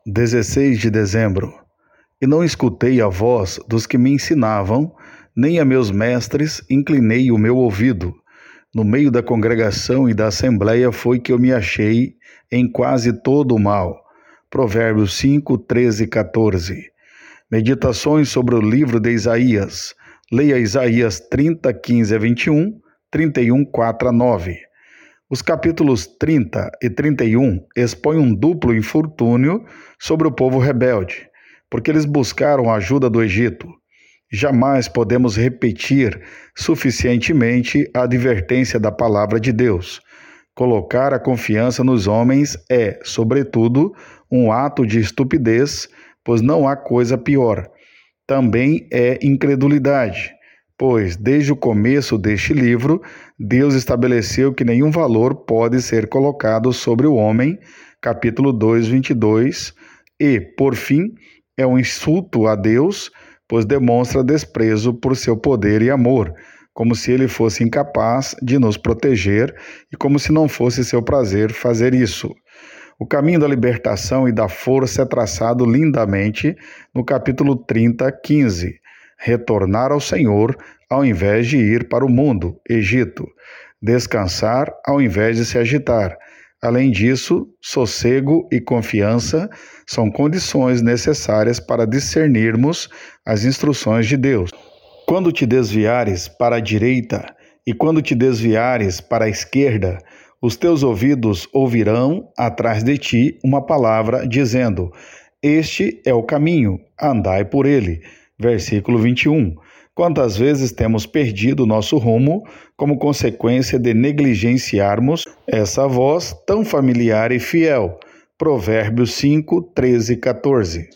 16 de dezembro. E não escutei a voz dos que me ensinavam, nem a meus mestres inclinei o meu ouvido. No meio da congregação e da assembleia foi que eu me achei em quase todo o mal. Provérbios 5, 13 e 14. Meditações sobre o livro de Isaías. Leia Isaías 30, 15 a 21, 31, 4 a 9. Os capítulos 30 e 31 expõem um duplo infortúnio sobre o povo rebelde, porque eles buscaram a ajuda do Egito. Jamais podemos repetir suficientemente a advertência da palavra de Deus. Colocar a confiança nos homens é, sobretudo, um ato de estupidez, pois não há coisa pior. Também é incredulidade, pois desde o começo deste livro, Deus estabeleceu que nenhum valor pode ser colocado sobre o homem, capítulo 2, 22, e, por fim, é um insulto a Deus, pois demonstra desprezo por seu poder e amor, como se ele fosse incapaz de nos proteger e como se não fosse seu prazer fazer isso. O caminho da libertação e da força é traçado lindamente no capítulo 30, 15. Retornar ao Senhor ao invés de ir para o mundo, Egito. Descansar ao invés de se agitar. Além disso, sossego e confiança são condições necessárias para discernirmos as instruções de Deus. Quando te desviares para a direita e quando te desviares para a esquerda, os teus ouvidos ouvirão atrás de ti uma palavra dizendo: este é o caminho, andai por ele. Versículo 21. Quantas vezes temos perdido nosso rumo como consequência de negligenciarmos essa voz tão familiar e fiel? Provérbios 5, 13 e 14.